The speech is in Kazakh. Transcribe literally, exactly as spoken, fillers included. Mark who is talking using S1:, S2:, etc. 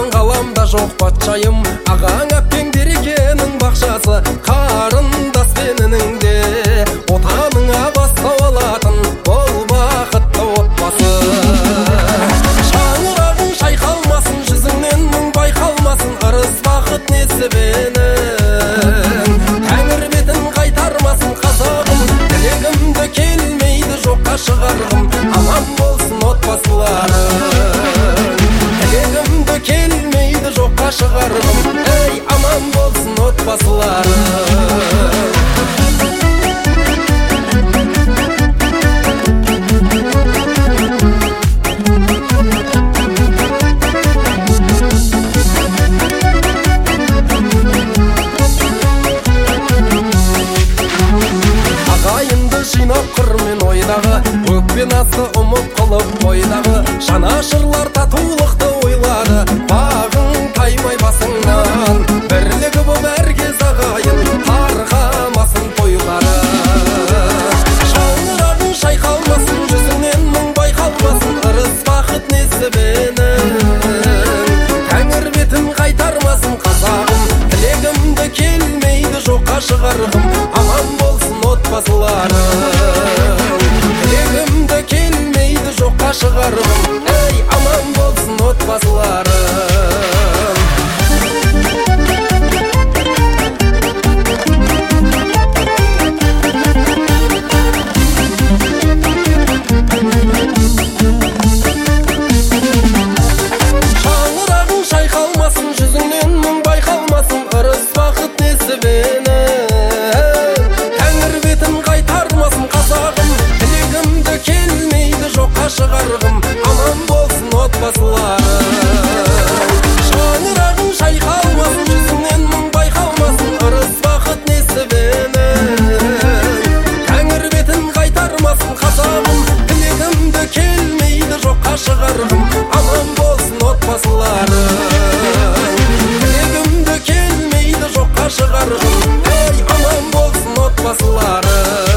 S1: Саған ғаламда жоқ патшайым, ағаң әпкең берекенің бақшасы, қарындас пенінің де отаныңа бастау алатын бол бақытты отбасы. Шаңырағың шайқалмасын, жүзіңнен мұң байқалмасын, ырыс бақыт несібенің. Тәңір бетін қайтармасын қазағым, тілегімді келмейді жоққа шығарғым, аман болсын отбасыларың. Тілегімді келмейді жоққа шығарғым, ей, аман болсын отбасыларың. Жинап қырмен ойдағы, өкпен асты ұмыт қылып бойдағы, жанашырлар татулықты ойлады, бағың таймай басыңнан, бірлігі боп әркез ағайын, тарқамасын тойлары. Шаңырағың шайқалмасын, жүзіңнен мұң байқалмасын, ырыс бақыт несібенің. Тәңір бетін қайтармасын қазағым, тілегімді келмейді жоққа шығарғым, аман болсын отбасыларың. Тілегімді келмейді жоққа шығарғым, ей, аман болсын отбасыларың. Шаңырағың шайқалмасын, жүзіңнен мұң байқалмасын, ырыс бақыт несібенің. Шығарғым, аман болсын отбасыларың. Шаңырағың шайқалмасын, жүзіңнен мұң байқалмасын, ырыс бақыт несібенің. Тәңір бетін қайтармасын қазағым, тілегімді келмейді жоққа шығарғым, аман болсын отбасыларың. Тілегімді келмейді жоққа шығарғым, ей, аман болсын отбасыларың.